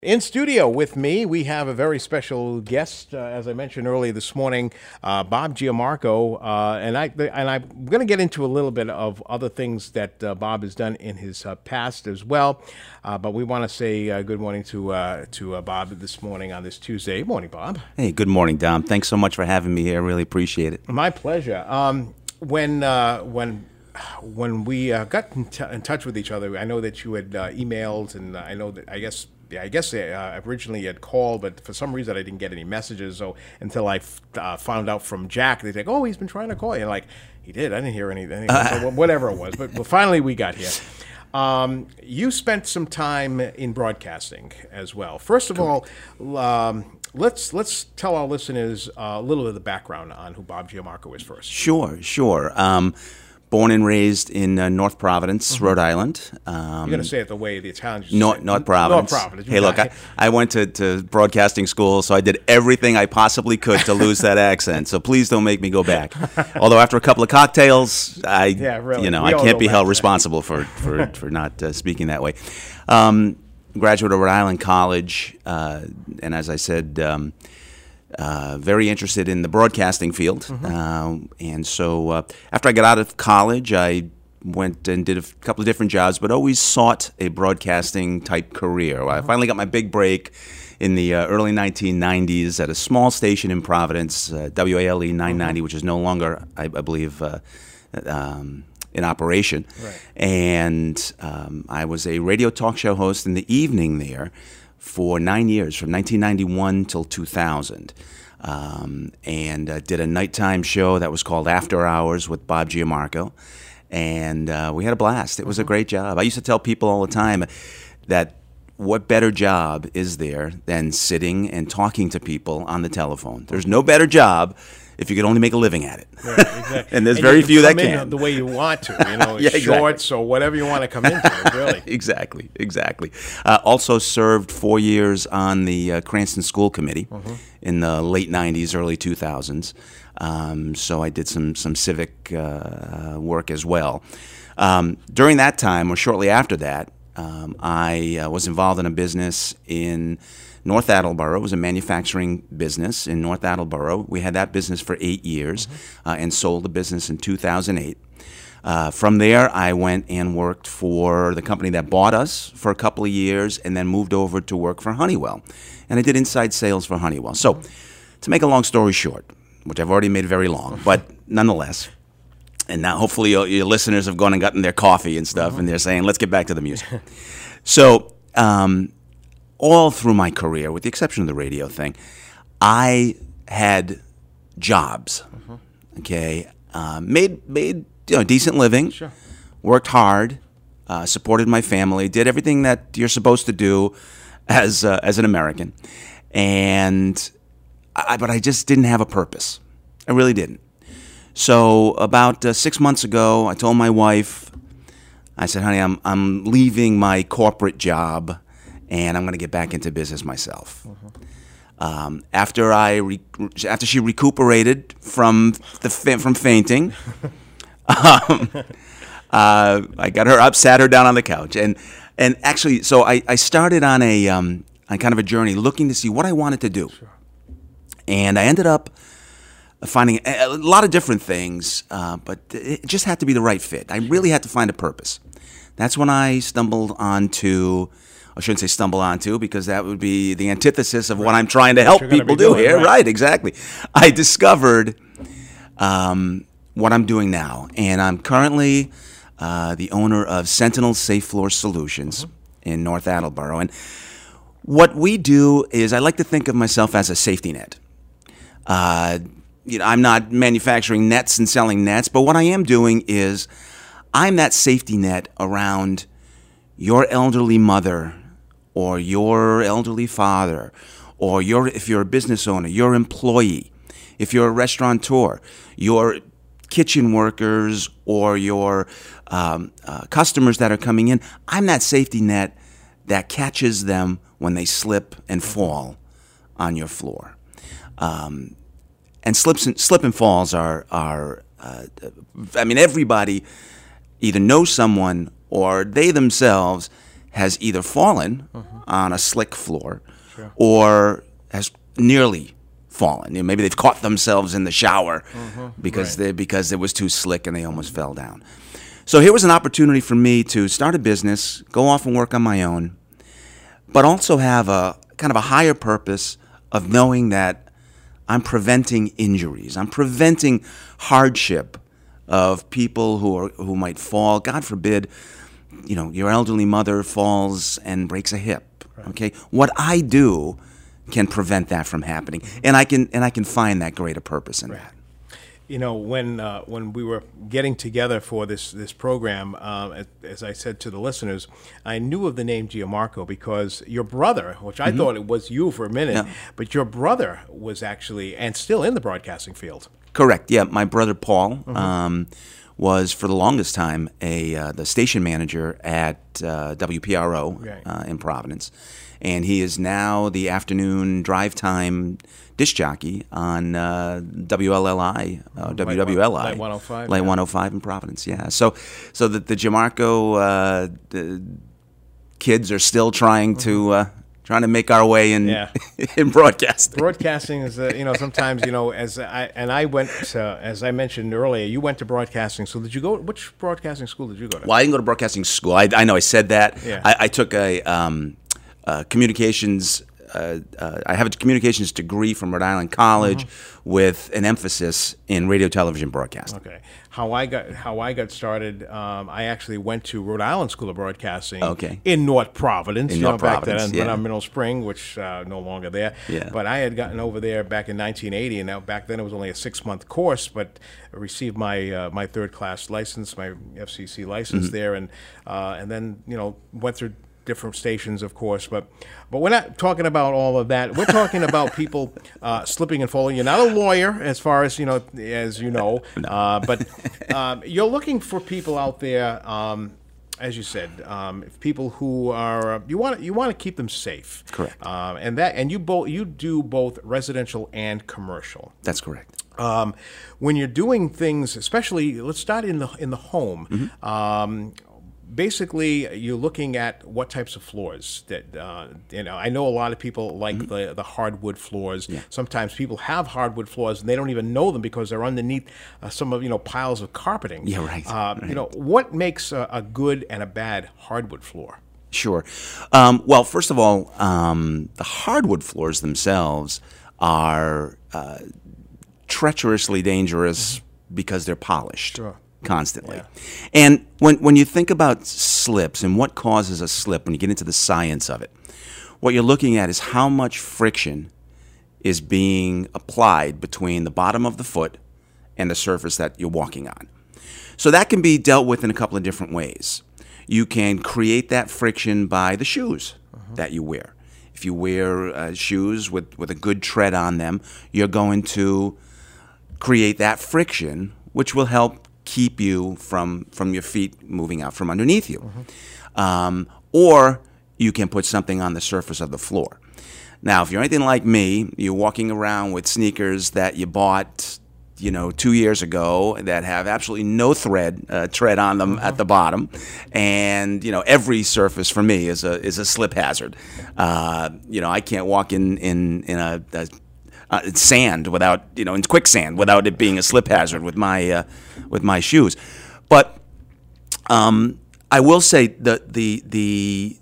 In studio with me, we have a very special guest. As I mentioned earlier this morning, Bob Giamarco, I'm going to get into a little bit of other things that Bob has done in his past as well. But we want to say good morning to Bob this morning on this Tuesday. Morning, Bob. Hey, good morning, Dom. Thanks so much for having me here. I really appreciate it. My pleasure. When we got in touch with each other, I know that you had emailed, and I know that I guess originally had called, but for some reason I didn't get any messages. So until I found out from Jack, they think, "Oh, he's been trying to call you." And like, he did. I didn't hear anything. So whatever it was, but finally we got here. You spent some time in broadcasting as well. First of all, let's tell our listeners a little bit of the background on who Bob Giamarco is first. Sure. Born and raised in North Providence, Rhode Island. You're going to say it the way the Italians North Providence. North Providence. Hey, look, I went to broadcasting school, so I did everything I possibly could to lose that accent. So please don't make me go back. Although after a couple of cocktails, I can't be held responsible for not speaking that way. Graduate of Rhode Island College, and as I said, very interested in the broadcasting field. And so after I got out of college, I went and did a couple of different jobs, but always sought a broadcasting type career. I finally got my big break in the early 1990s at a small station in Providence, WALE 990, which is no longer, I believe, in operation. Right. And I was a radio talk show host in the evening there for 9 years, from 1991 till 2000, and did a nighttime show that was called After Hours with Bob Giamarco, and we had a blast. It was a great job. I used to tell people all the time that what better job is there than sitting and talking to people on the telephone? There's no better job if you could only make a living at it. Right, exactly. And there's very few that can. can. The way you want to, Yeah, exactly. Shorts or whatever you want to come into it, really. Exactly. Also served 4 years on the Cranston School Committee in the late 90s, early 2000s. So I did some civic work as well. During that time, or shortly after that, I was involved in a business in North Attleboro. It was a manufacturing business in North Attleboro. We had that business for 8 years and sold the business in 2008. From there, I went and worked for the company that bought us for a couple of years and then moved over to work for Honeywell. And I did inside sales for Honeywell. So to make a long story short, which I've already made very long, but nonetheless, and now hopefully your listeners have gone and gotten their coffee and stuff, and they're saying, let's get back to the music. So all through my career, with the exception of the radio thing, I had jobs, okay? Made a decent living, Sure. Worked hard, supported my family, did everything that you're supposed to do as an American, but I just didn't have a purpose. I really didn't. So about 6 months ago, I told my wife, I said, honey, I'm leaving my corporate job, and I'm going to get back into business myself. After she recuperated from fainting, I got her up, sat her down on the couch, and actually, so I started on on kind of a journey looking to see what I wanted to do. Sure. And I ended up finding a lot of different things, but it just had to be the right fit. I really had to find a purpose. That's when I stumbled onto, I shouldn't say stumble onto, because that would be the antithesis of what I'm trying to help people do here. Right, exactly. I discovered what I'm doing now, and I'm currently the owner of Sentinel Safe Floor Solutions in North Attleboro. And what we do is I like to think of myself as a safety net. I'm not manufacturing nets and selling nets, but what I am doing is I'm that safety net around your elderly mother or your elderly father, or if you're a business owner, your employee, if you're a restaurateur, your kitchen workers, or your customers that are coming in. I'm that safety net that catches them when they slip and fall on your floor. And slip and falls are everybody either knows someone or they themselves has either fallen on a slick floor or has nearly fallen. Maybe they've caught themselves in the shower because it was too slick and they almost fell down. So here was an opportunity for me to start a business, go off and work on my own, but also have a kind of a higher purpose of knowing that I'm preventing injuries. I'm preventing hardship of people who might fall. God forbid, your elderly mother falls and breaks a hip. Okay, what I do can prevent that from happening, and I can find that greater purpose in that. When we were getting together for this program, as I said to the listeners, I knew of the name Gianmarco because your brother, which I thought it was you for a minute, but your brother was actually and still in the broadcasting field. Correct. Yeah, my brother Paul was for the longest time the station manager at WPRO in Providence, and he is now the afternoon drive time disc jockey on WLLI, WWLI, Light 105, Light 105 in Providence. Yeah, so the Gianmarco kids are still trying to make our way in in broadcasting. Broadcasting is sometimes as I went as I mentioned earlier, you went to broadcasting school. Did you go? Which broadcasting school did you go to? Well, I didn't go to broadcasting school. I know I said that. Yeah. I took a communications. I have a communications degree from Rhode Island College with an emphasis in radio, television, broadcasting. Okay. How I got started, I actually went to Rhode Island School of Broadcasting in North Providence. Back then, when I'm Mineral Spring, which no longer there. Yeah. But I had gotten over there back in 1980, and now back then it was only a 6-month course. But I received my my third class license, my FCC license there, and then went through different stations, of course, but we're not talking about all of that. We're talking about people slipping and falling. You're not a lawyer, as far as No. but you're looking for people out there, as you said, people who are you want to keep them safe. Correct. And you do both residential and commercial. That's correct. When you're doing things, especially, let's start in the home. Basically, you're looking at what types of floors that I know a lot of people like the hardwood floors. Yeah. Sometimes people have hardwood floors and they don't even know them because they're underneath some of piles of carpeting. Yeah, right. Right. What makes a good and a bad hardwood floor? Sure. Well, first of all, the hardwood floors themselves are treacherously dangerous because they're polished. Sure. Constantly. Yeah. And when you think about slips and what causes a slip, when you get into the science of it, what you're looking at is how much friction is being applied between the bottom of the foot and the surface that you're walking on. So that can be dealt with in a couple of different ways. You can create that friction by the shoes that you wear. If you wear shoes with a good tread on them, you're going to create that friction, which will help keep you from your feet moving out from underneath you. Or you can put something on the surface of the floor. Now, if you're anything like me, you're walking around with sneakers that you bought 2 years ago that have absolutely no tread on them at the bottom, and every surface for me is a slip hazard. I can't walk in a sand without in quicksand without it being a slip hazard with my shoes. But I will say the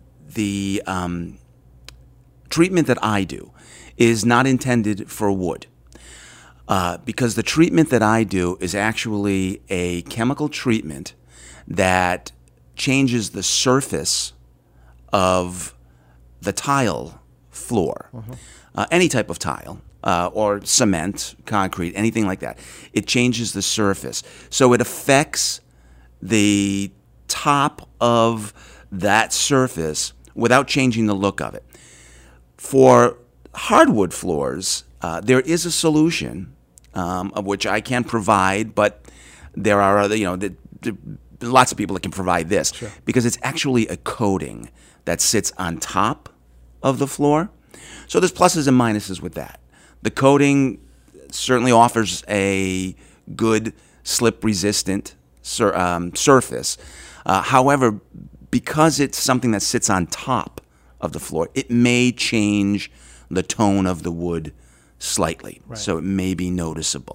treatment that I do is not intended for wood. Because the treatment that I do is actually a chemical treatment that changes the surface of the tile floor. Any type of tile, or cement, concrete, anything like that. It changes the surface. So it affects the top of that surface without changing the look of it. For hardwood floors, there is a solution of which I can provide, but there are other, lots of people that can provide this. Sure. Because it's actually a coating that sits on top of the floor. So there's pluses and minuses with that. The coating certainly offers a good slip-resistant surface. However, because it's something that sits on top of the floor, it may change the tone of the wood slightly, so it may be noticeable.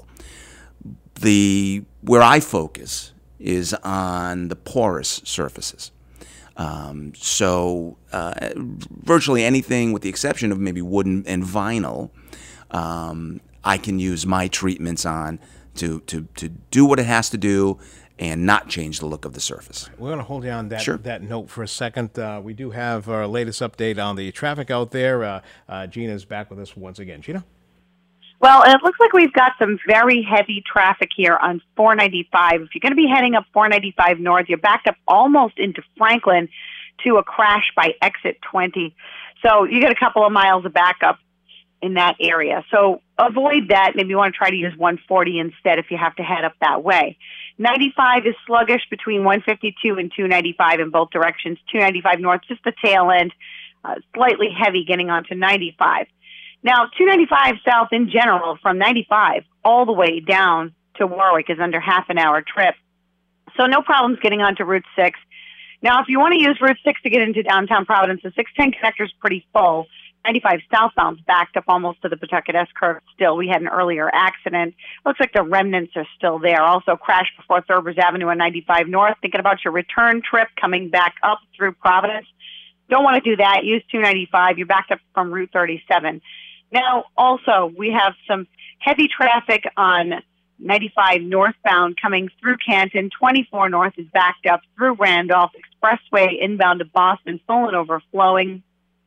Where I focus is on the porous surfaces. Virtually anything, with the exception of maybe wood and vinyl, I can use my treatments on to do what it has to do and not change the look of the surface. We're going to hold down that note for a second. We do have our latest update on the traffic out there. Gina's back with us once again. Gina? Well, it looks like we've got some very heavy traffic here on 495. If you're going to be heading up 495 north, you're backed up almost into Franklin to a crash by exit 20. So you get a couple of miles of backup in that area. So avoid that. Maybe you want to try to use 140 instead if you have to head up that way. 95 is sluggish between 152 and 295 in both directions. 295 north, just the tail end, slightly heavy getting onto 95. Now, 295 south in general, from 95 all the way down to Warwick, is under half an hour trip. So no problems getting onto Route 6. Now, if you want to use Route 6 to get into downtown Providence, the 610 connector is pretty full. 95 southbound's backed up almost to the Pawtucket S-curve still. We had an earlier accident. Looks like the remnants are still there. Also crashed before Thurbers Avenue on 95 north. Thinking about your return trip coming back up through Providence. Don't want to do that. Use 295. You're backed up from Route 37. Now, also, we have some heavy traffic on 95 northbound coming through Canton. 24 north is backed up through Randolph. Expressway inbound to Boston, full and overflowing.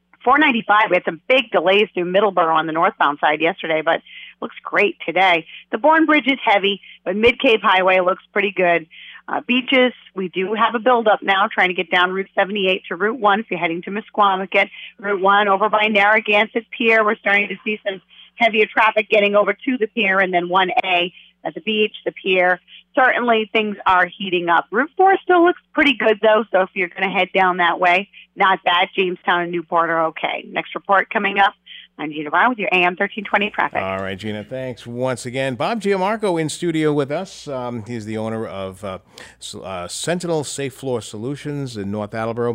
495, we had some big delays through Middleborough on the northbound side yesterday, but looks great today. The Bourne Bridge is heavy, but Mid-Cape Highway looks pretty good. Beaches, we do have a buildup now, trying to get down Route 78 to Route 1 if you're heading to Misquamicut. Route 1 over by Narragansett Pier, we're starting to see some heavier traffic getting over to the pier, and then 1A at the beach, the pier. Certainly things are heating up. Route 4 still looks pretty good, though, so if you're going to head down that way, not bad. Jamestown and Newport are okay. Next report coming up. I'm Gina Brown with your AM 1320 traffic. All right, Gina, thanks once again. Bob Giamarco in studio with us. He's the owner of Sentinel Safe Floor Solutions in North Attleboro.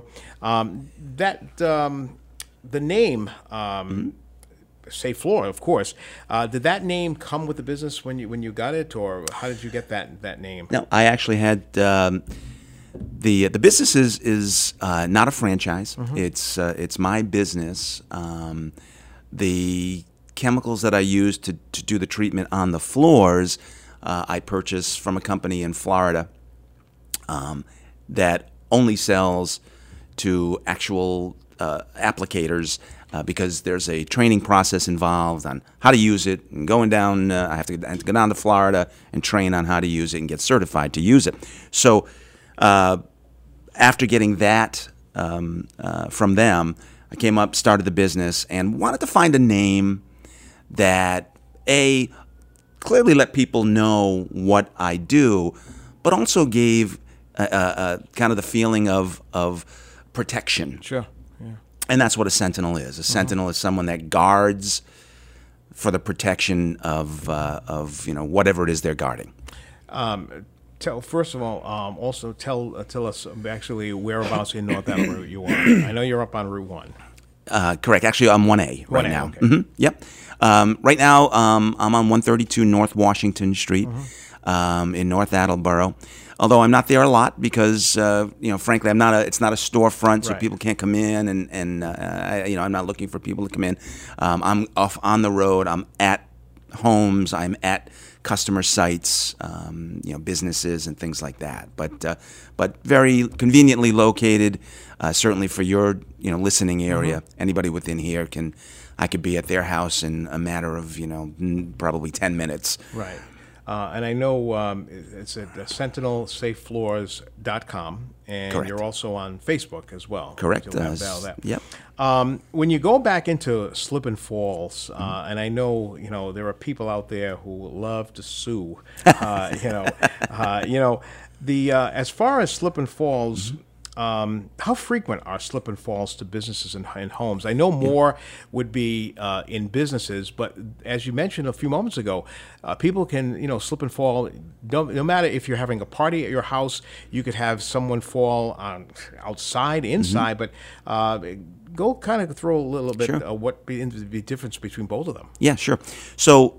The name Safe Floor, of course. Did that name come with the business when you got it, or how did you get that name? No, I actually had the business is not a franchise. Mm-hmm. It's my business. The chemicals that I use to do the treatment on the floors, I purchase from a company in Florida that only sells to actual applicators because there's a training process involved on how to use it. And going down, I have to go down to Florida and train on how to use it and get certified to use it. So after getting that from them, I came up, started the business, and wanted to find a name that, A, clearly let people know what I do, but also gave kind of the feeling of protection. Sure. Yeah. And that's what a sentinel is. A sentinel is someone that guards for the protection of whatever it is they're guarding. First of all, also tell us actually whereabouts in North Attleboro you are. I know you're up on Route 1. Correct. Actually, I'm 1A right 1A, now. Okay. Mm-hmm. Yep. Right now, I'm on 132 North Washington Street in North Attleboro. Although I'm not there a lot because, frankly, it's not a storefront, so Right. people can't come in, and I'm not looking for people to come in. I'm off on the road. I'm at homes. I'm at customer sites, businesses and things like that. But very conveniently located. Certainly for your listening area, anybody within here I could be at their house in a matter of probably 10 minutes. Right. And I know it's at sentinelsafefloors.com, and Correct. you're also on Facebook as well. Correct. You'll have that. Yep. When you go back into slip and falls, and I know there are people out there who love to sue. As far as slip and falls, how frequent are slip and falls to businesses and homes? I know more would be in businesses, but as you mentioned a few moments ago, people can slip and fall. No matter if you're having a party at your house, you could have someone fall outside, inside, but go kind of throw a little bit what be the difference between both of them. Yeah, sure. So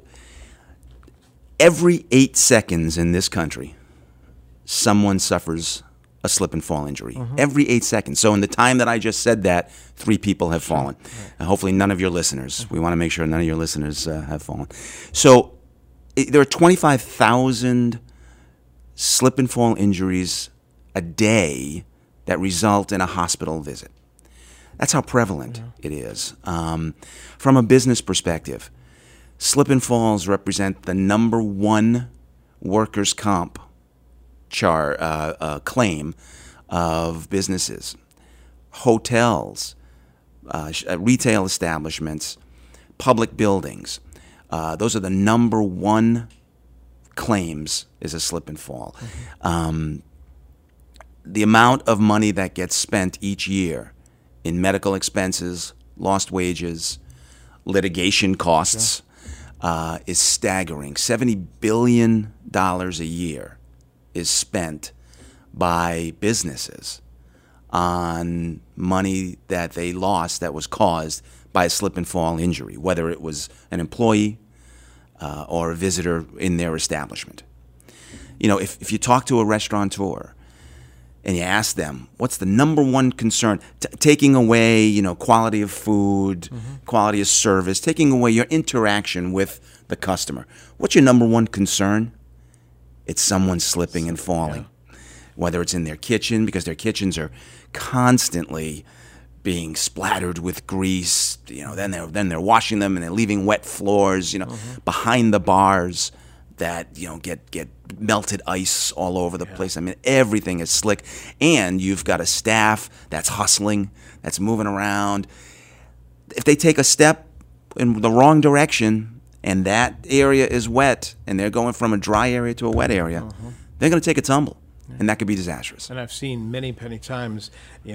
every 8 seconds in this country, someone suffers a slip and fall injury. Every 8 seconds. So in the time that I just said that, 3 people have fallen. And hopefully none of your listeners. We want to make sure none of your listeners have fallen. So there are 25,000 slip and fall injuries a day that result in a hospital visit. That's how prevalent it is. From a business perspective, slip and falls represent the number one workers' comp claim of businesses, hotels, retail establishments, public buildings. Those are the number one claims is a slip and fall. The amount of money that gets spent each year in medical expenses, lost wages, litigation costs is staggering. $70 billion a year is spent by businesses on money that they lost that was caused by a slip and fall injury, whether it was an employee or a visitor in their establishment. If you talk to a restaurateur and you ask them, what's the number one concern? Taking away, quality of food, quality of service, taking away your interaction with the customer. What's your number one concern? It's someone slipping and falling, whether it's in their kitchen, because their kitchens are constantly being splattered with grease. Then they're washing them and they're leaving wet floors. Behind the bars that get melted ice all over the place. I mean, everything is slick, and you've got a staff that's hustling, that's moving around. If they take a step in the wrong direction, and that area is wet, and they're going from a dry area to a wet area, they're going to take a tumble, and that could be disastrous. And I've seen many times,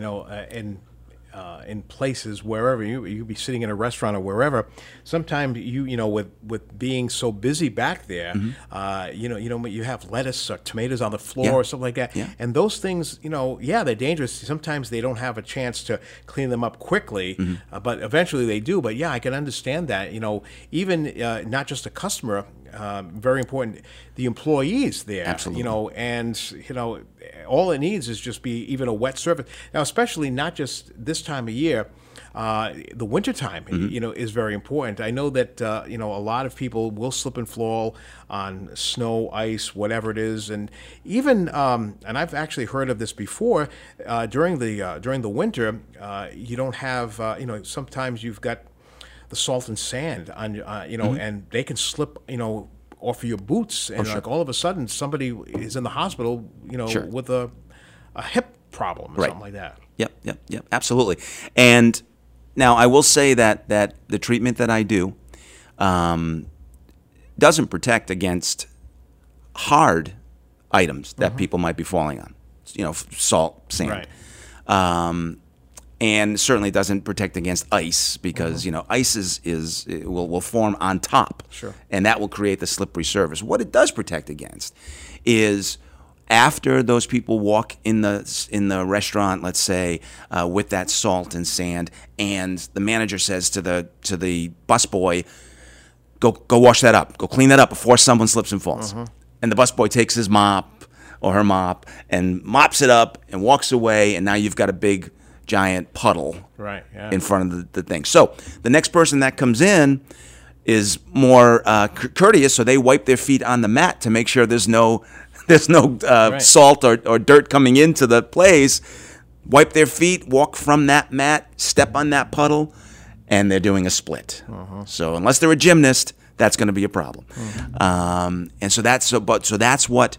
in places wherever you could be sitting in a restaurant or wherever. Sometimes with being so busy back there, you have lettuce or tomatoes on the floor or something like that, and those things, they're dangerous. Sometimes they don't have a chance to clean them up quickly, but eventually they do. But I can understand that. Even not just a customer. Very important, the employees there. Absolutely. And all it needs is just be even a wet surface. Now, especially not just this time of year, the wintertime, is very important. I know that, a lot of people will slip and fall on snow, ice, whatever it is. And even, and I've actually heard of this before, during the winter, you don't have, sometimes you've got the salt and sand on, and they can slip, off of your boots, and like all of a sudden somebody is in the hospital, with a hip problem or something like that. Yep, absolutely. And now I will say that the treatment that I do doesn't protect against hard items that people might be falling on, salt, sand. Right. And certainly doesn't protect against ice because ice will form on top, and that will create the slippery surface. What it does protect against is after those people walk in the restaurant, let's say, with that salt and sand, and the manager says to the busboy, "Go wash that up, go clean that up before someone slips and falls," and the busboy takes his mop or her mop and mops it up and walks away, and now you've got a big giant puddle in front of the thing. So the next person that comes in is more courteous, so they wipe their feet on the mat to make sure there's no salt or dirt coming into the place. Wipe their feet, walk from that mat, step on that puddle, and they're doing a split. So unless they're a gymnast, that's going to be a problem. And so that's what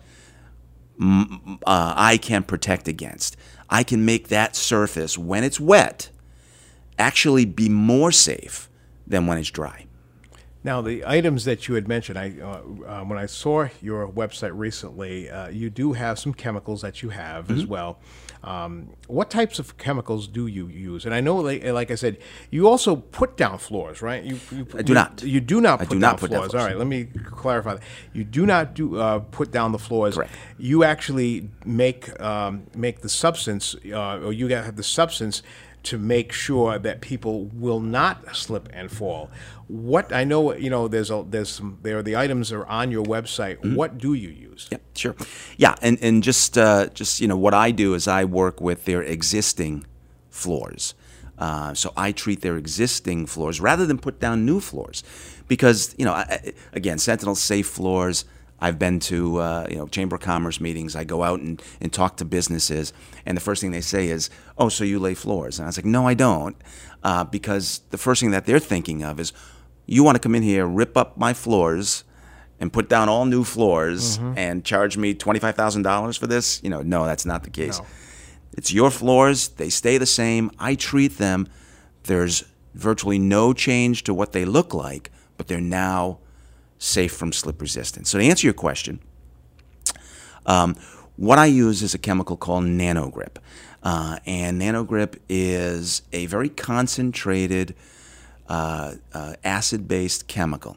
I can protect against. I can make that surface, when it's wet, actually be more safe than when it's dry. Now, the items that you had mentioned, when I saw your website recently, you do have some chemicals that you have as well. What types of chemicals do you use? And I know, like I said, you also put down floors, right? I do not. You do not I put do down not put down floors. floors. All right, let me clarify that. You do not put down the floors. Correct. You actually make the substance, or you have the substance to make sure that people will not slip and fall. What I know, there are the items are on your website. Mm-hmm. What do you use? Yeah, sure. Yeah, and just what I do is I work with their existing floors. So I treat their existing floors rather than put down new floors, because again, Sentinel safe floors. I've been to Chamber of Commerce meetings. I go out and talk to businesses, and the first thing they say is, "Oh, so you lay floors?" And I was like, "No, I don't," because the first thing that they're thinking of is, "You want to come in here, rip up my floors, and put down all new floors, and charge me $25,000 for this?" No, that's not the case. No. It's your floors. They stay the same. I treat them. There's virtually no change to what they look like, but they're now safe from slip resistance. So to answer your question, what I use is a chemical called NanoGrip. And NanoGrip is a very concentrated acid-based chemical.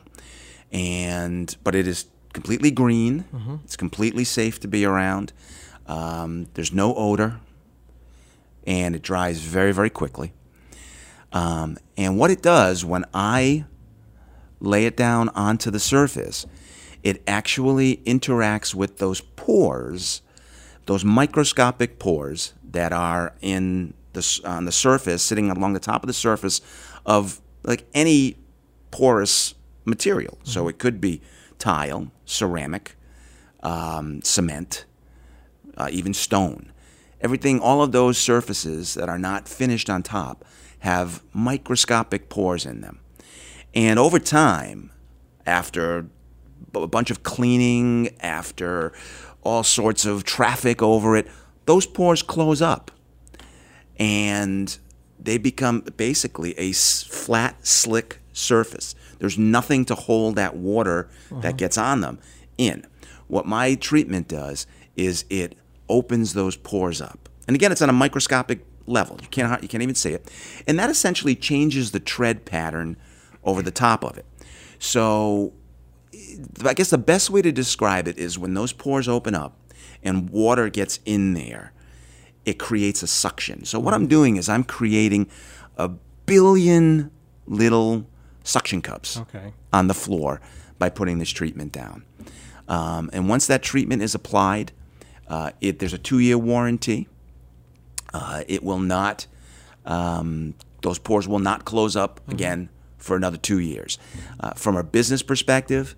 But it is completely green. It's completely safe to be around. There's no odor. And it dries very, very quickly. And what it does when I lay it down onto the surface, it actually interacts with those pores, those microscopic pores that are on the surface, sitting along the top of the surface of like any porous material. So it could be tile, ceramic, cement, even stone. Everything, all of those surfaces that are not finished on top have microscopic pores in them. And over time, after a bunch of cleaning, after all sorts of traffic over it, those pores close up. And they become basically a flat, slick surface. There's nothing to hold that water that gets on them in. What my treatment does is it opens those pores up. And again, it's on a microscopic level. You can't even see it. And that essentially changes the tread pattern over the top of it. So I guess the best way to describe it is when those pores open up and water gets in there, it creates a suction. So what I'm doing is I'm creating a billion little suction cups on the floor by putting this treatment down. And once that treatment is applied, there's a 2-year warranty. It will not, those pores will not close up again for another 2 years. From a business perspective,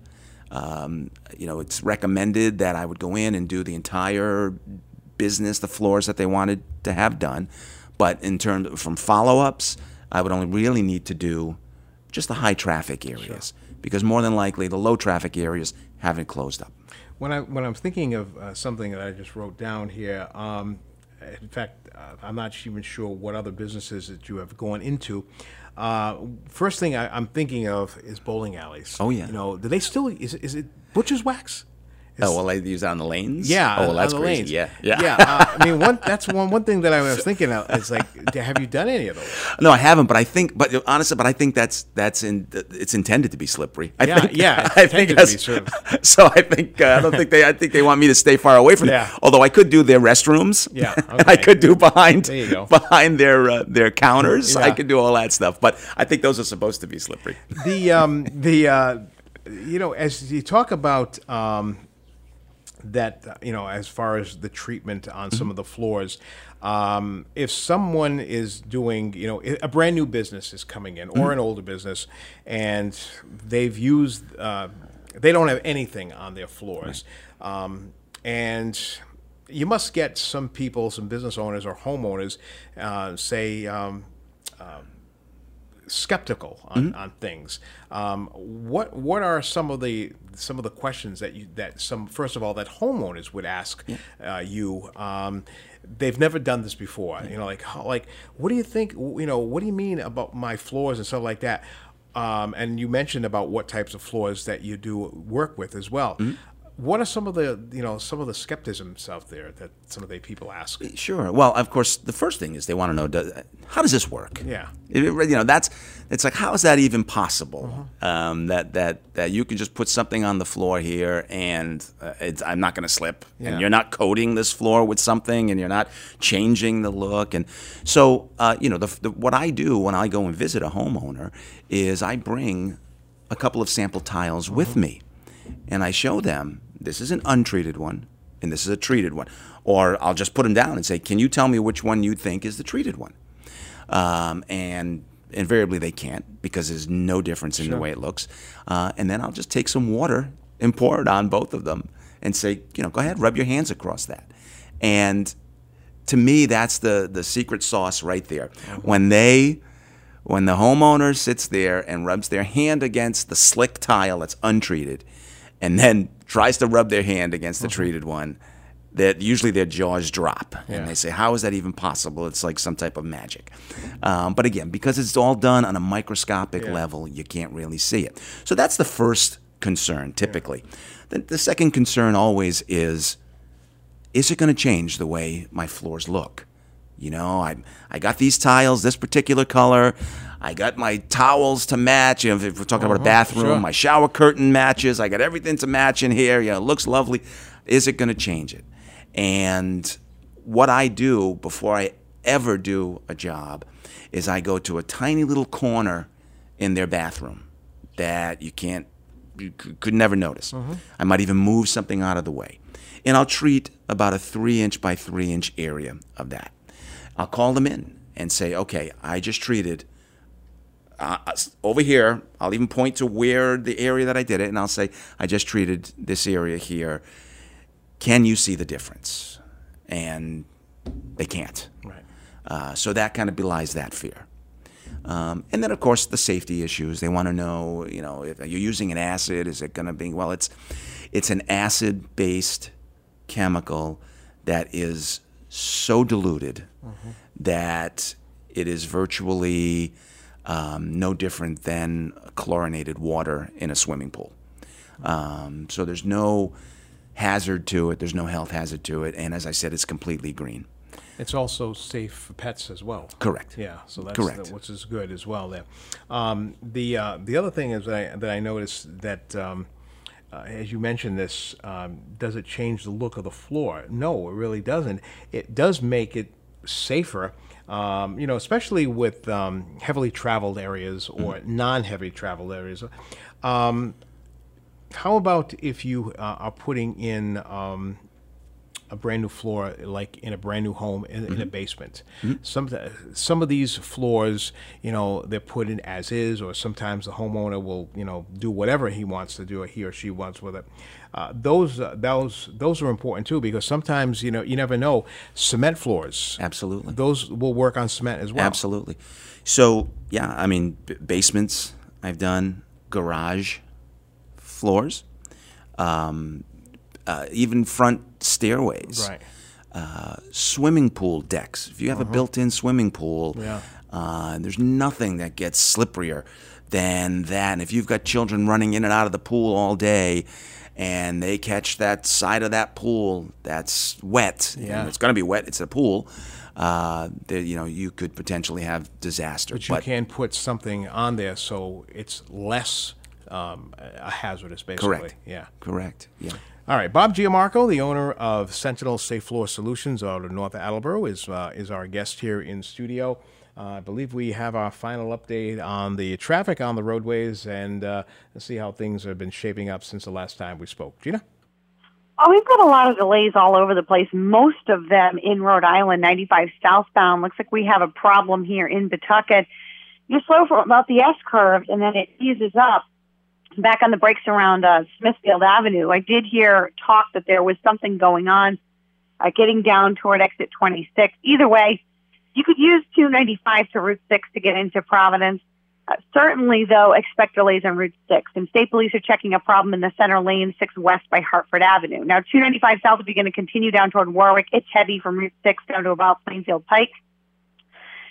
it's recommended that I would go in and do the entire business, the floors that they wanted to have done. But in terms from follow-ups, I would only really need to do just the high traffic areas, because more than likely the low traffic areas haven't closed up. When I'm thinking of something that I just wrote down here, in fact, I'm not even sure what other businesses that you have gone into. First thing I'm thinking of is bowling alleys. Oh, yeah. Do they still, is it butcher's wax? They use that on the lanes? Yeah. Oh, well, that's on the crazy. lanes. Yeah. Yeah. I mean, that's one thing that I was thinking of. It's like, have you done any of those? No, I haven't. But I think it's intended to be slippery. I think that's, so I think they want me to stay far away from it. Although I could do their restrooms. Yeah. Okay. I could do behind their counters. Yeah. I could do all that stuff. But I think those are supposed to be slippery. As you talk about that, as far as the treatment on some of the floors, if someone is doing, a brand new business is coming in or an older business, and they've used, they don't have anything on their floors, and you must get some people, some business owners or homeowners, skeptical on things. What are some of the questions that first of all that homeowners would ask you? They've never done this before. Like what do you think? What do you mean about my floors and stuff like that? and you mentioned about what types of floors that you do work with as well. What are some of the skepticisms out there that some of the people ask? Sure. Well, of course, the first thing is they want to know, how does this work? Yeah. It's like, how is that even possible? That you can just put something on the floor here and I'm not going to slip, and you're not coating this floor with something, and you're not changing the look. And so, what I do when I go and visit a homeowner is I bring a couple of sample tiles with me, and I show them, this is an untreated one, and this is a treated one. Or I'll just put them down and say, can you tell me which one you think is the treated one? And invariably they can't, because there's no difference in the way it looks. And then I'll just take some water and pour it on both of them and say, go ahead, rub your hands across that. And to me, that's the secret sauce right there. When the homeowner sits there and rubs their hand against the slick tile that's untreated, and then tries to rub their hand against the treated one, that usually their jaws drop. And they say, how is that even possible? It's like some type of magic. But again, because it's all done on a microscopic level, you can't really see it. So that's the first concern, typically. The second concern always is it going to change the way my floors look? I got these tiles, this particular color. I got my towels to match. If we're talking about a bathroom, my shower curtain matches. I got everything to match in here. It looks lovely. Is it going to change it? And what I do before I ever do a job is I go to a tiny little corner in their bathroom that you could never notice. I might even move something out of the way. And I'll treat about a 3-inch by 3-inch area of that. I'll call them in and say, okay, I just treated over here. I'll even point to where the area that I did it, and I'll say, I just treated this area here. Can you see the difference? And they can't. Right. So that kind of belies that fear. And then, of course, the safety issues. They want to know, if you're using an acid, is it going to be, well, it's an acid-based chemical that is so diluted that it is virtually no different than chlorinated water in a swimming pool. So there's no hazard to it. There's no health hazard to it. And as I said, it's completely green. It's also safe for pets as well. Correct. Yeah, so that's correct. Which is good as well there. The other thing is that I noticed that as you mentioned this, does it change the look of the floor? No, it really doesn't. It does make it safer, especially with heavily traveled areas or non-heavy traveled areas. How about if you are putting in a brand new floor, like in a brand new home in a basement? Some of these floors, they're put in as is, or sometimes the homeowner will, do whatever he wants to do, or he or she wants with it. Those are important too, because sometimes you never know. Cement floors, absolutely, those will work on cement as well. Absolutely. So yeah, basements I've done, garage floors, even front stairways, right? Swimming pool decks. If you have a built-in swimming pool, there's nothing that gets slipperier than that. And if you've got children running in and out of the pool all day, and they catch that side of that pool that's wet, and it's going to be wet, it's a pool, you could potentially have disaster. But you can put something on there so it's less a hazardous, basically. Correct. Yeah. Correct. Yeah. All right, Bob Giamarco, the owner of Sentinel Safe Floor Solutions out of North Attleboro, is our guest here in studio. I believe we have our final update on the traffic on the roadways, and let's see how things have been shaping up since the last time we spoke. Gina? Oh, we've got a lot of delays all over the place, most of them in Rhode Island, 95 southbound. Looks like we have a problem here in Pawtucket. You're slow for about the S-curve, and then it eases up. Back on the brakes around Smithfield Avenue. I did hear talk that there was something going on getting down toward exit 26. Either way, you could use 295 to Route 6 to get into Providence. Certainly, though, expect delays on Route 6. And state police are checking a problem in the center lane, 6 west by Hartford Avenue. Now, 295 south, if you're going to continue down toward Warwick, it's heavy from Route 6 down to about Plainfield Pike.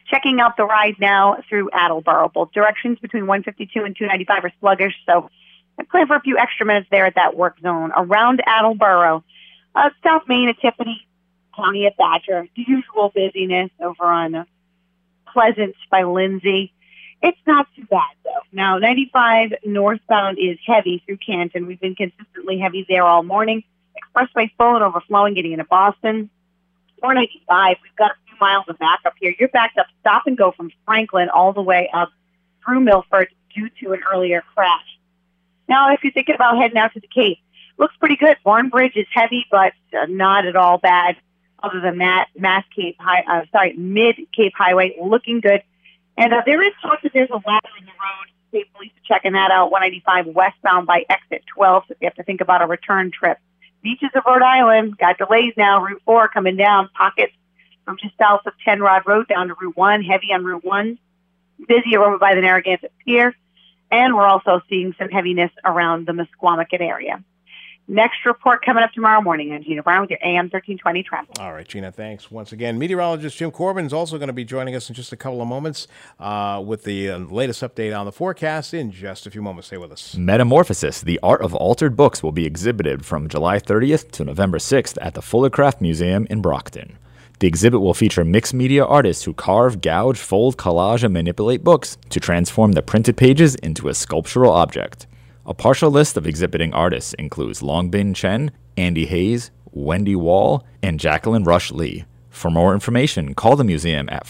Checking out the ride now through Attleboro. Both directions between 152 and 295 are sluggish, so I plan for a few extra minutes there at that work zone. Around Attleboro, South Main at Tiffany, County at Thatcher, the usual busyness over on Pleasant by Lindsay. It's not too bad, though. Now, 95 northbound is heavy through Canton. We've been consistently heavy there all morning. Expressway full and overflowing getting into Boston. 495, we've got a few miles of backup here. You're backed up stop and go from Franklin all the way up through Milford due to an earlier crash. Now, if you're thinking about heading out to the Cape, looks pretty good. Bourne Bridge is heavy, but not at all bad. Other than that, Mid Cape Highway looking good. And there is talk that there's a ladder in the road. State Police are checking that out. 195 westbound by exit 12. So if you have to think about a return trip. Beaches of Rhode Island got delays now. Route 4 coming down. Pockets from just south of 10 Rod Road down to Route 1. Heavy on Route 1. Busy over by the Narragansett Pier. And we're also seeing some heaviness around the Musquamacut area. Next report coming up tomorrow morning. I'm Gina Brown with your AM 1320 traffic. All right, Gina, thanks once again. Meteorologist Jim Corbin is also going to be joining us in just a couple of moments with the latest update on the forecast in just a few moments. Stay with us. Metamorphosis, the Art of Altered Books, will be exhibited from July 30th to November 6th at the Fuller Craft Museum in Brockton. The exhibit will feature mixed media artists who carve, gouge, fold, collage, and manipulate books to transform the printed pages into a sculptural object. A partial list of exhibiting artists includes Longbin Chen, Andy Hayes, Wendy Wall, and Jacqueline Rush Lee. For more information, call the museum at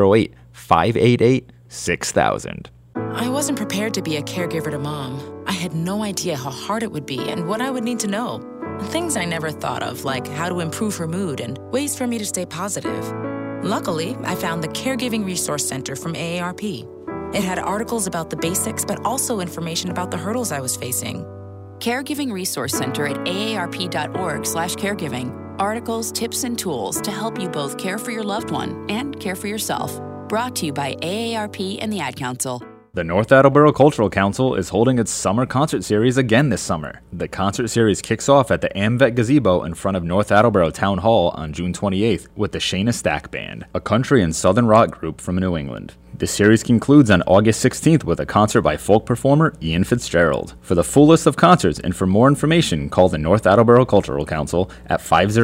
508-588-6000. I wasn't prepared to be a caregiver to Mom. I had no idea how hard it would be and what I would need to know. Things I never thought of, like how to improve her mood and ways for me to stay positive. Luckily, I found the Caregiving Resource Center from AARP. It had articles about the basics, but also information about the hurdles I was facing. Caregiving Resource Center at aarp.org/caregiving. Articles, tips, and tools to help you both care for your loved one and care for yourself. Brought to you by AARP and the Ad Council. The North Attleboro Cultural Council is holding its summer concert series again this summer. The concert series kicks off at the AmVet Gazebo in front of North Attleboro Town Hall on June 28th with the Shayna Stack Band, a country and southern rock group from New England. The series concludes on August 16th with a concert by folk performer Ian Fitzgerald. For the full list of concerts and for more information, call the North Attleboro Cultural Council at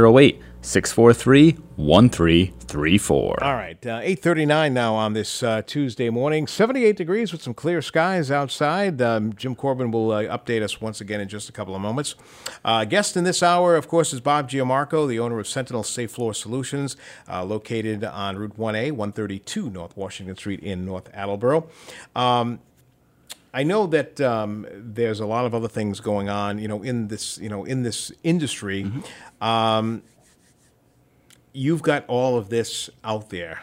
508-643-1334. All right, 8:39 now on this Tuesday morning. 78 degrees with some clear skies outside. Jim Corbin will update us once again in just a couple of moments. Guest in this hour, of course, is Bob Giammarco, the owner of Sentinel Safe Floor Solutions, located on Route 1A, 132 North Washington Street in North Attleboro. I know that there's a lot of other things going on, in this industry. Mm-hmm. You've got all of this out there.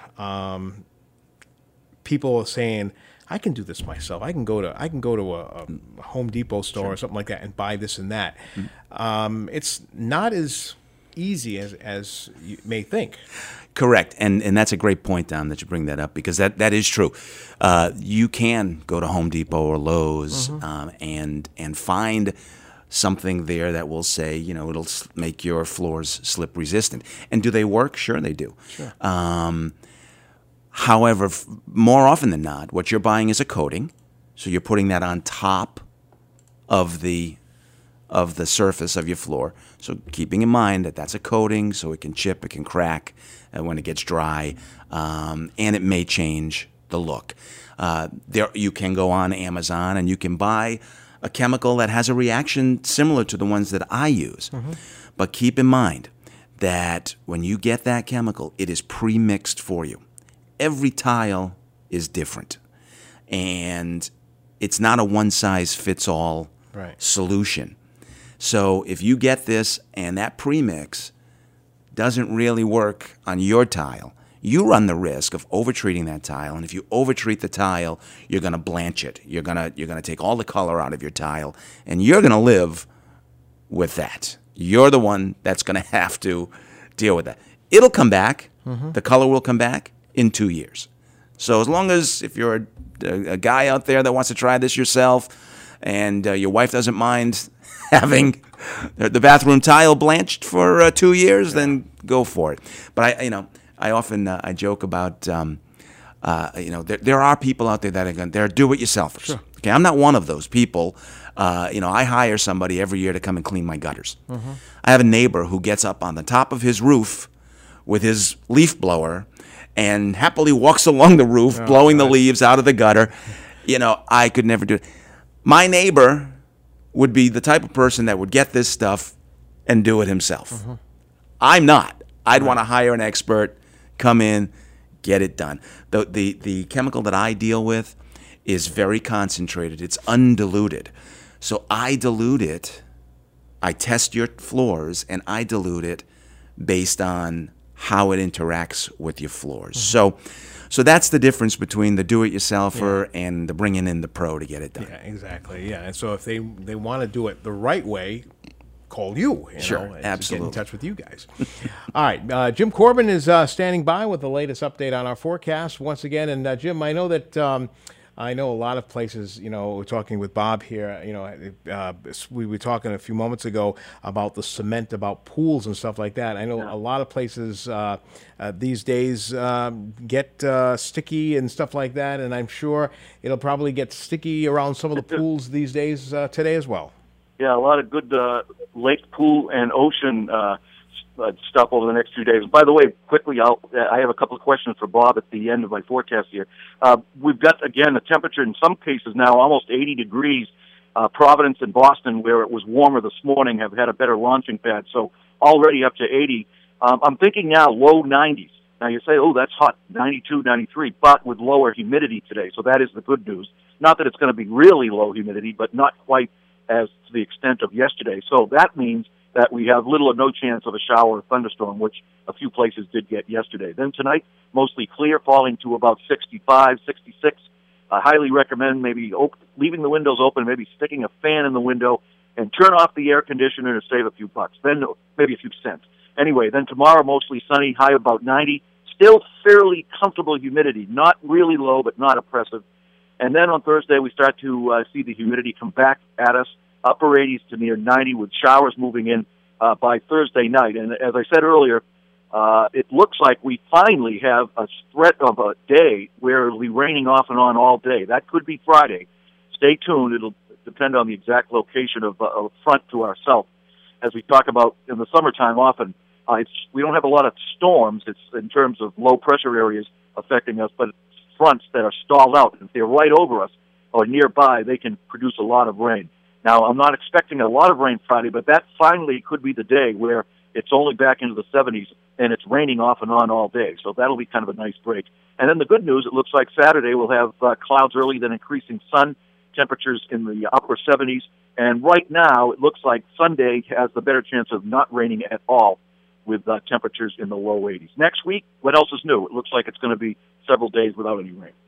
People are saying, "I can do this myself. I can go to a Home Depot store or something like that and buy this and that." Mm-hmm. It's not as easy as you may think. Correct, and that's a great point, Don, that you bring that up, because that is true. You can go to Home Depot or Lowe's, mm-hmm. and find something there that will say, it'll make your floors slip resistant. And do they work? Sure, they do. Sure. However, more often than not, what you're buying is a coating, so you're putting that on top of the surface of your floor. So keeping in mind that that's a coating, so it can chip, it can crack when it gets dry, and it may change the look. You can go on Amazon and you can buy a chemical that has a reaction similar to the ones that I use. Mm-hmm. But keep in mind that when you get that chemical, it is pre-mixed for you. Every tile is different, and it's not a one-size-fits-all solution. So if you get this and that premix doesn't really work on your tile, you run the risk of overtreating that tile. And if you overtreat the tile, you're going to blanch it. You're going to take all the color out of your tile, and you're going to live with that. You're the one that's going to have to deal with that. It'll come back. Mm-hmm. The color will come back in 2 years. So as long as, if you're a guy out there that wants to try this yourself and your wife doesn't mind having the bathroom tile blanched for 2 years, then go for it. But I often I joke about there are people out there that are going. They're do-it-yourselfers. Sure. Okay, I'm not one of those people. I hire somebody every year to come and clean my gutters. Mm-hmm. I have a neighbor who gets up on the top of his roof with his leaf blower and happily walks along the roof, blowing the leaves out of the gutter. I could never do it. My neighbor would be the type of person that would get this stuff and do it himself. Mm-hmm. I'm not. I'd want to hire an expert, come in, get it done. The chemical that I deal with is very concentrated. It's undiluted. So I dilute it. I test your floors, and I dilute it based on how it interacts with your floors. Mm-hmm. So that's the difference between the do-it-yourselfer and the bringing in the pro to get it done. Yeah, exactly. Yeah, and so if they want to do it the right way, call you. Sure, absolutely. Get in touch with you guys. All right, Jim Corbin is standing by with the latest update on our forecast once again. And Jim, I know that I know a lot of places. We're talking with Bob here. We were talking a few moments ago about the cement, about pools and stuff like that. I know a lot of places these days get sticky and stuff like that, and I'm sure it'll probably get sticky around some of the pools these days today as well. Yeah, a lot of good lake, pool, and ocean stuff over the next few days. By the way, quickly, I have a couple of questions for Bob at the end of my forecast here. We've got, again, a temperature in some cases now almost 80 degrees. Providence and Boston, where it was warmer this morning, have had a better launching pad, so already up to 80. I'm thinking now low 90s. Now you say, oh, that's hot, 92, 93, but with lower humidity today, so that is the good news. Not that it's going to be really low humidity, but not quite as to the extent of yesterday. So that means that we have little or no chance of a shower or thunderstorm, which a few places did get yesterday. Then tonight, mostly clear, falling to about 65, 66. I highly recommend maybe leaving the windows open, maybe sticking a fan in the window, and turn off the air conditioner to save a few bucks, then maybe a few cents. Anyway, then tomorrow, mostly sunny, high about 90. Still fairly comfortable humidity, not really low, but not oppressive. And then on Thursday, we start to see the humidity come back at us, upper 80s to near 90, with showers moving in by Thursday night. And as I said earlier, it looks like we finally have a threat of a day where it'll be raining off and on all day. That could be Friday. Stay tuned. It'll depend on the exact location of a front to our south. As we talk about in the summertime often, we don't have a lot of storms. It's in terms of low pressure areas affecting us, but fronts that are stalled out. If they're right over us or nearby, they can produce a lot of rain. Now, I'm not expecting a lot of rain Friday, but that finally could be the day where it's only back into the 70s and it's raining off and on all day. So that'll be kind of a nice break. And then the good news, it looks like Saturday we'll have clouds early, then increasing sun, temperatures in the upper 70s. And right now, it looks like Sunday has the better chance of not raining at all, with temperatures in the low 80s. Next week, what else is new? It looks like it's going to be several days without any rain.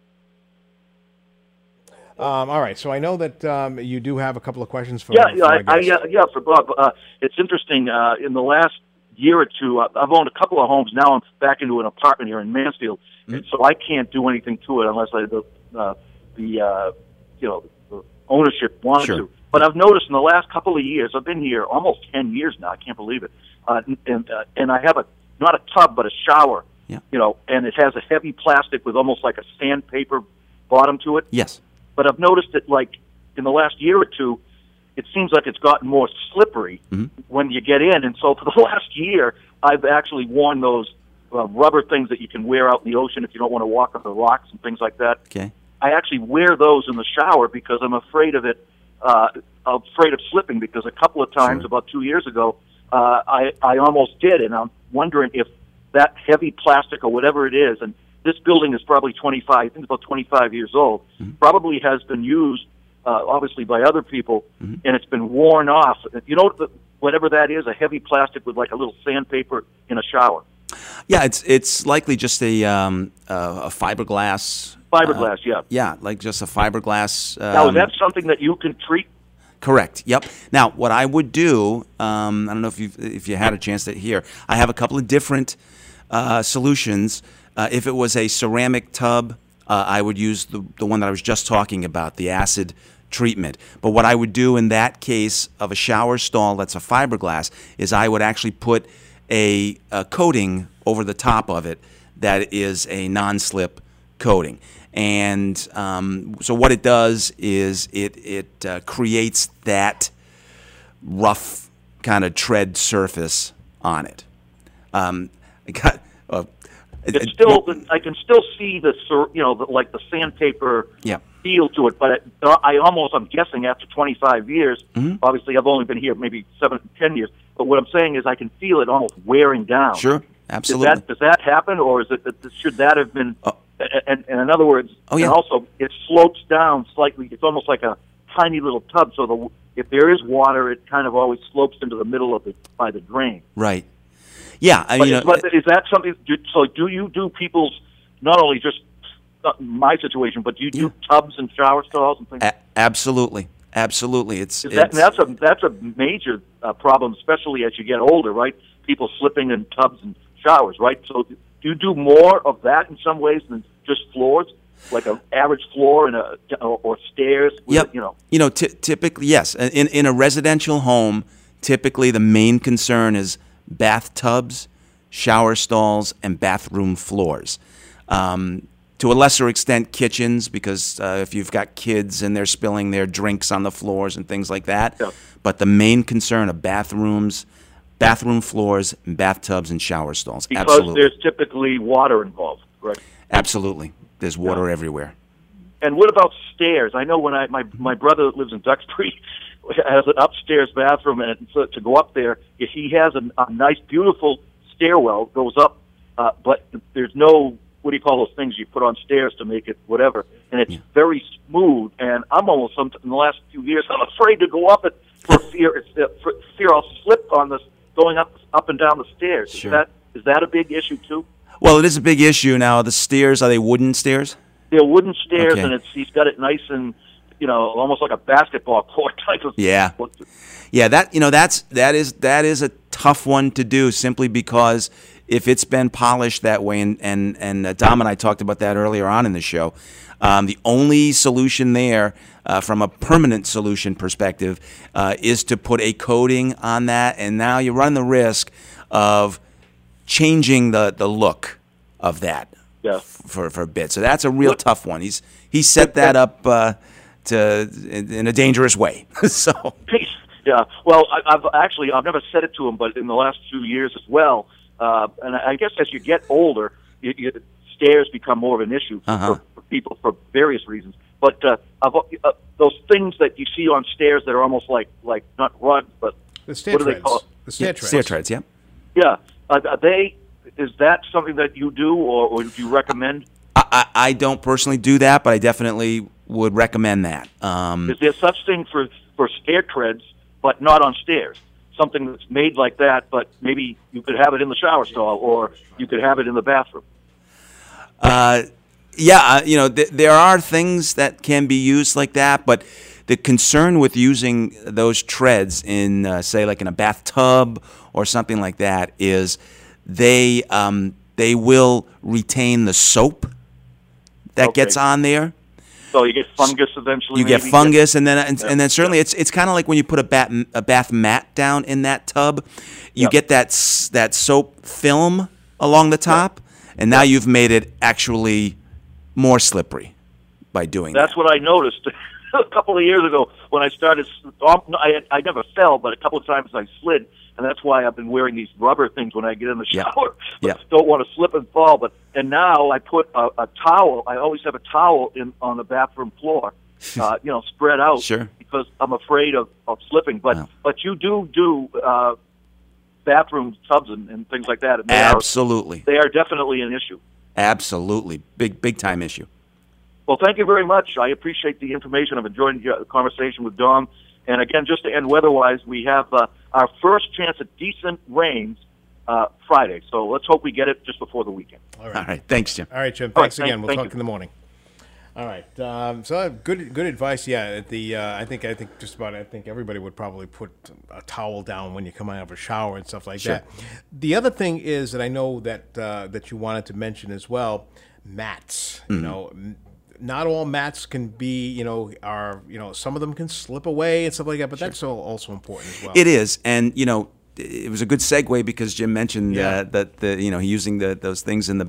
All right, so I know that you do have a couple of questions for for Bob. It's interesting. In the last year or two, I've owned a couple of homes. Now I'm back into an apartment here in Mansfield, and so I can't do anything to it unless the ownership wanted to. But I've noticed in the last couple of years, I've been here almost 10 years now. I can't believe it. And I have not a tub, but a shower, and it has a heavy plastic with almost like a sandpaper bottom to it. Yes. But I've noticed that, like, in the last year or two, it seems like it's gotten more slippery when you get in. And so for the last year, I've actually worn those rubber things that you can wear out in the ocean if you don't want to walk on the rocks and things like that. Okay. I actually wear those in the shower because I'm afraid of it, afraid of slipping, because a couple of times, about 2 years ago, I almost did, and I'm wondering if that heavy plastic or whatever it is, and this building is probably 25 years old, probably has been used, obviously, by other people, and it's been worn off. You know, whatever that is, a heavy plastic with like a little sandpaper in a shower. Yeah, it's likely just a fiberglass. Fiberglass, yeah. Yeah, like just a fiberglass. Now, is that something that you can treat? Correct. Yep. Now, what I would do, I don't know if you had a chance to hear, I have a couple of different solutions. If it was a ceramic tub, I would use the one that I was just talking about, the acid treatment. But what I would do in that case of a shower stall that's a fiberglass is I would actually put a coating over the top of it that is a non-slip coating. And so what it does is it creates that rough kind of tread surface on it. It's still, I can still see like the sandpaper feel to it, but I'm guessing after 25 years, obviously I've only been here maybe 7-10 years, but what I'm saying is I can feel it almost wearing down. Sure, absolutely. Does that happen, or is it should that have been? And in other words, and also it slopes down slightly. It's almost like a tiny little tub. So if there is water, it kind of always slopes into the middle of it by the drain. Right. Yeah. But is that something? So do you do people's not only just my situation, but do you do tubs and shower stalls and things? Absolutely. Absolutely. That's a major problem, especially as you get older, right? People slipping in tubs and showers, right? So do you do more of that in some ways than just floors, like an average floor or stairs? Yep. Typically, yes. In a residential home, typically the main concern is bathtubs, shower stalls, and bathroom floors. To a lesser extent, kitchens, because if you've got kids and they're spilling their drinks on the floors and things like that. Yeah. But the main concern of bathrooms, bathroom floors, and bathtubs, and shower stalls. Because absolutely. There's typically water involved, correct? Absolutely. There's water everywhere. And what about stairs? I know when my brother lives in Duxbury, has an upstairs bathroom, and so to go up there, he has a nice, beautiful stairwell, goes up, but there's no, what do you call those things you put on stairs to make it whatever, and it's very smooth, and I'm almost, in the last few years, I'm afraid to go up it for fear I'll slip on this, going up and down the stairs. Sure. Is that a big issue too? Well, it is a big issue now. The stairs, are they wooden stairs? They're wooden stairs, and he's got it nice and, almost like a basketball court type of. Yeah. Yeah, that is a tough one to do, simply because if it's been polished that way, and Dom and I talked about that earlier on in the show, the only solution there, from a permanent solution perspective, is to put a coating on that, and now you run the risk of changing the look of that for a bit. So that's a real tough one. He set that up in a dangerous way. So. Yeah, well, I've never said it to him, but in the last 2 years as well, and I guess as you get older, stairs become more of an issue for people for various reasons. But those things that you see on stairs that are almost like not rugs, but the stair what do they call it? The stair treads. Stair treads, yeah. Yeah, is that something that you do, or do you recommend? I don't personally do that, but I definitely would recommend that. Is there such thing for stair treads, but not on stairs? Something that's made like that, but maybe you could have it in the shower stall, or you could have it in the bathroom. There are things that can be used like that, but the concern with using those treads in, say, like in a bathtub or something like that, is they will retain the soap that gets on there. So you get fungus eventually. You get fungus, and then certainly it's kind of like when you put a bath mat down in that tub, you get that soap film along the top, and now you've made it actually more slippery by doing that. That's what I noticed a couple of years ago when I started. I never fell, but a couple of times I slid, and that's why I've been wearing these rubber things when I get in the shower. Don't want to slip and fall. And now I put a towel. I always have a towel on the bathroom floor, spread out, because I'm afraid of slipping. But you do bathroom tubs and things like that. And Absolutely, they are definitely an issue. Absolutely, big time issue. Well, thank you very much. I appreciate the information. I've enjoyed the conversation with Dom. And again, just to end weather-wise, we have our first chance at decent rains Friday. So let's hope we get it just before the weekend. All right. Thanks, Jim. All right, Jim. Thanks again. We'll talk in the morning. All right. So good advice. Yeah. I think everybody would probably put a towel down when you come out of a shower and stuff like that. The other thing is that I know that you wanted to mention as well, mats. Mm-hmm. Not all mats can be, some of them can slip away and stuff like that, but that's also important as well. It is. And, it was a good segue because Jim mentioned that, using those things in the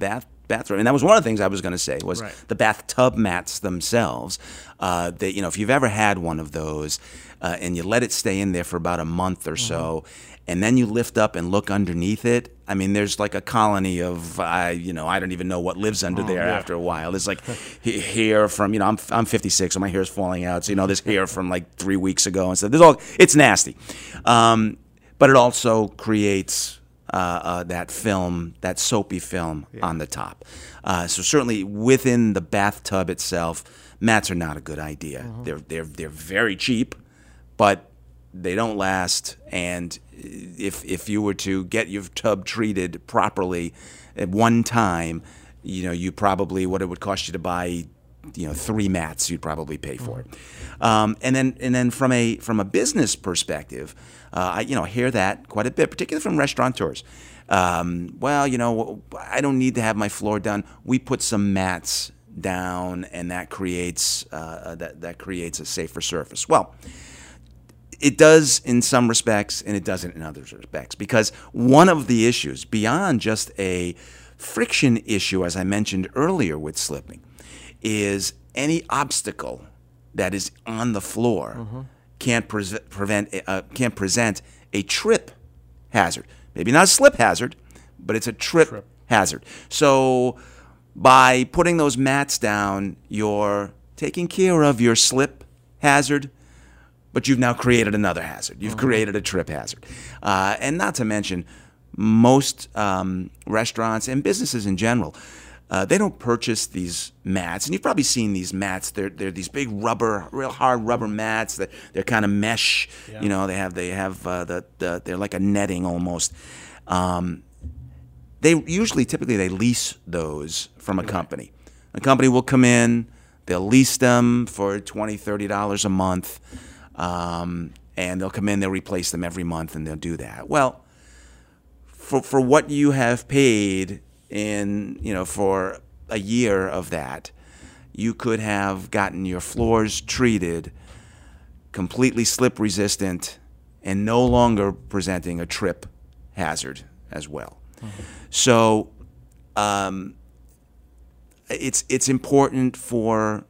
bathroom. And that was one of the things I was going to say was Right. the bathtub mats themselves. They, if you've ever had one of those and you let it stay in there for about a month or so, and then you lift up and look underneath it, I mean, there's like a colony of, I don't even know what lives under there after a while. There's like hair from, I'm 56, so my hair's falling out. So, there's hair from like 3 weeks ago and stuff. It's nasty. But it also creates that film, that soapy film on the top. So certainly within the bathtub itself, mats are not a good idea. They're very cheap, but they don't last. And if you were to get your tub treated properly at one time, you probably, what it would cost you to buy 3 mats, you'd probably pay for it. And then from a business perspective, I hear that quite a bit, particularly from restaurateurs. I don't need to have my floor done. We put some mats down, and that creates that creates a safer surface. Well, it does in some respects, and it doesn't in other respects, because one of the issues, beyond just a friction issue, as I mentioned earlier with slipping, is any obstacle that is on the floor can't present a trip hazard. Maybe not a slip hazard, but it's a trip hazard. So by putting those mats down, you're taking care of your slip hazard, but you've now created another hazard. You've created a trip hazard. And not to mention, most restaurants and businesses in general, they don't purchase these mats. And you've probably seen these mats. They're these big real hard rubber mats. They're kind of mesh. Yeah. They have they're like a netting almost. Typically they lease those from a company. A company will come in, they'll lease them for $20, $30 a month, and they'll come in, they'll replace them every month, and they'll do that. Well, for what you have paid for a year of that, you could have gotten your floors treated, completely slip resistant, and no longer presenting a trip hazard as well. So it's important for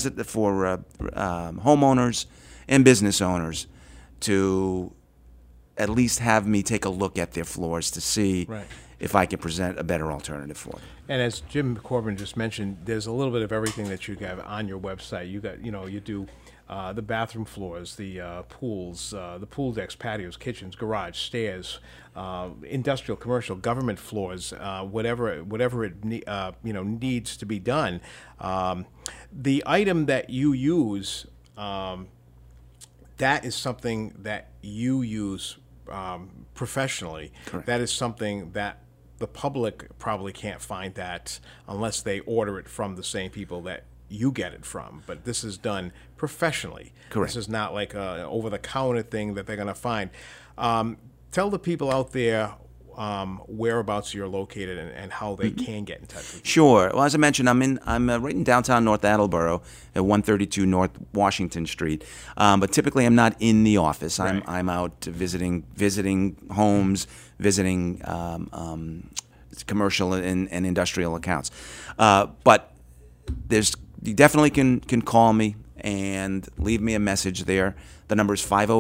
homeowners and business owners to at least have me take a look at their floors to see if I can present a better alternative for them. And as Jim Corbin just mentioned, there's a little bit of everything that you have on your website. You got, you do the bathroom floors, the pools, the pool decks, patios, kitchens, garage, stairs, industrial, commercial, government floors, whatever it needs to be done. The item that you use, that is something that you use professionally. Correct. That is something that the public probably can't find that unless they order it from the same people that you get it from. But this is done professionally. Correct. This is not like an over-the-counter thing that they're going to find. Tell the people out there whereabouts you're located and how they can get in touch with you. Sure. Well, as I mentioned, I'm right in downtown North Attleboro at 132 North Washington Street. But typically, I'm not in the office. Right. I'm out visiting homes, visiting commercial and industrial accounts. But you definitely can call me and leave me a message there. The number is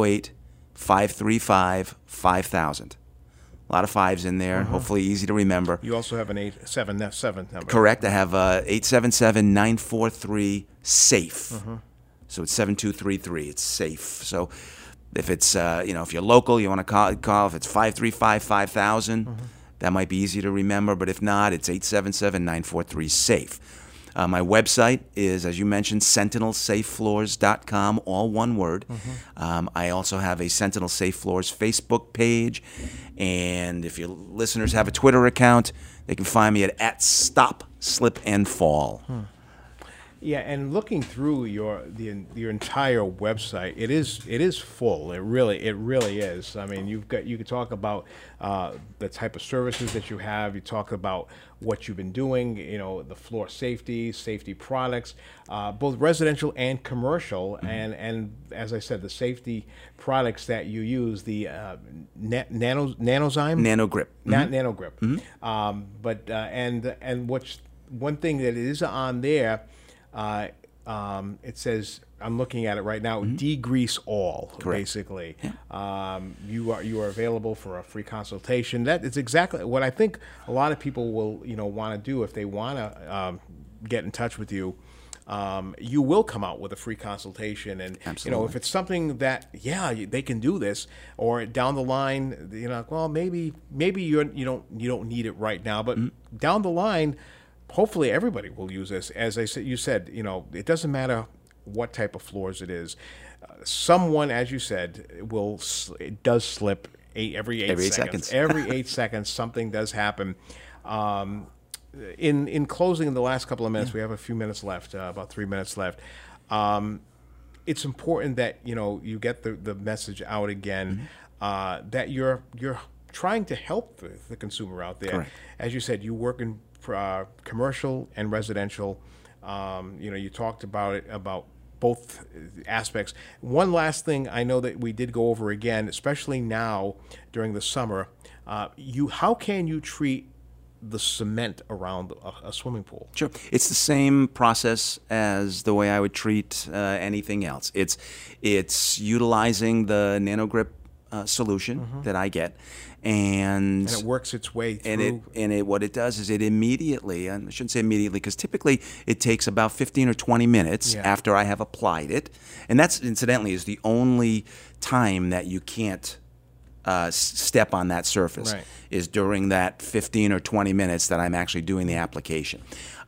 508-535-5000. A lot of fives in there, hopefully easy to remember. You also have an 877 number. Correct. I have 877-943-SAFE. So it's 7233. It's SAFE. So if it's, if you're local, you want to call. If it's 535-5000, that might be easy to remember. But if not, it's 877-943-SAFE. My website is, as you mentioned, SentinelSafeFloors.com, all one word. I also have a Sentinel Safe Floors Facebook page. And if your listeners have a Twitter account, they can find me at Stop, Slip, and Fall. Yeah, and looking through your entire website, it is full. It really is. I mean, you could talk about the type of services that you have. You talk about what you've been doing. The floor safety products, both residential and commercial, and as I said, the safety products that you use, the Nanozyme, NanoGrip. not NanoGrip, but and what's one thing that is on there, it says, I'm looking at it right now, degrease all, basically. Yeah. You are available for a free consultation. That is exactly what I think a lot of people will want to do if they want to get in touch with you. You will come out with a free consultation, and Absolutely. if it's something that they can do this, or down the line, well, maybe you don't need it right now, but down the line, hopefully everybody will use this. As you said, it doesn't matter what type of floors it is. Someone, as you said, it does slip every 8 seconds. Every 8 seconds, something does happen. In closing, in the last couple of minutes, we have a few minutes left, about 3 minutes left. It's important that you get the message out again, that you're trying to help the consumer out there. Correct. As you said, you work in commercial and residential. You talked about both aspects. One last thing I know that we did go over again, especially now during the summer, how can you treat the cement around a swimming pool? Sure. It's the same process as the way I would treat anything else. It's utilizing the NanoGrip solution that I get, and it works its way through. What it does is it immediately, and I shouldn't say immediately because typically it takes about 15 or 20 minutes after I have applied it, and that's incidentally is the only time that you can't step on that surface, is during that 15 or 20 minutes that I'm actually doing the application.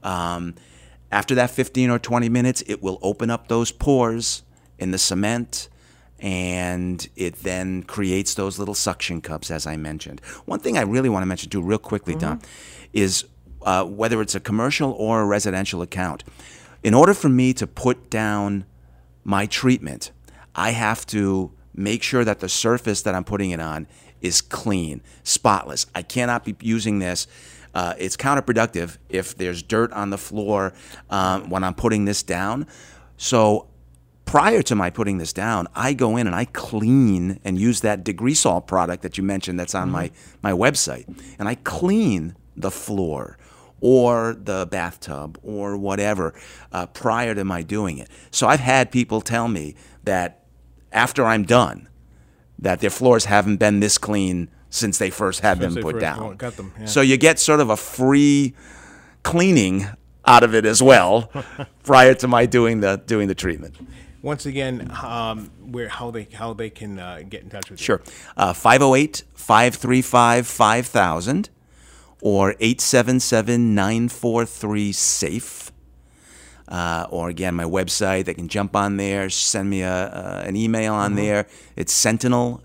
After that 15 or 20 minutes, it will open up those pores in the cement, and it then creates those little suction cups, as I mentioned. One thing I really want to mention too, real quickly, Don, is whether it's a commercial or a residential account, in order for me to put down my treatment, I have to make sure that the surface that I'm putting it on is clean, spotless. I cannot be using this. It's counterproductive if there's dirt on the floor when I'm putting this down. So prior to my putting this down, I go in and I clean and use that Degreasol product that you mentioned that's on my website. And I clean the floor or the bathtub or whatever prior to my doing it. So I've had people tell me that after I'm done, that their floors haven't been this clean since they first had them put down. Got them, yeah. So you get sort of a free cleaning out of it as well prior to my doing the treatment. Once again, how they can get in touch with you. Sure. 508-535-5000 or 877-943-SAFE. Or again, my website. They can jump on there, send me an email on there. It's Sentinel,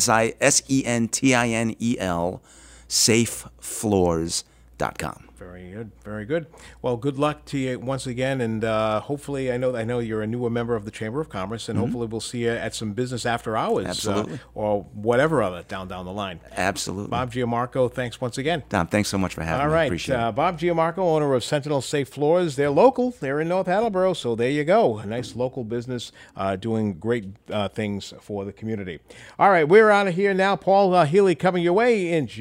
SENTINEL, safefloors.com. Very good, very good. Well, good luck to you once again, and hopefully, I know you're a newer member of the Chamber of Commerce, and hopefully we'll see you at some business after hours, Absolutely. Or whatever other down the line. Absolutely. Bob Giamarco, thanks once again. Tom, thanks so much for having All me. right, Appreciate it. Bob Giamarco, owner of Sentinel Safe Floors. They're local. They're in North Attleboro, so there you go. A nice local business doing great things for the community. All right, we're out of here now. Paul Healy coming your way in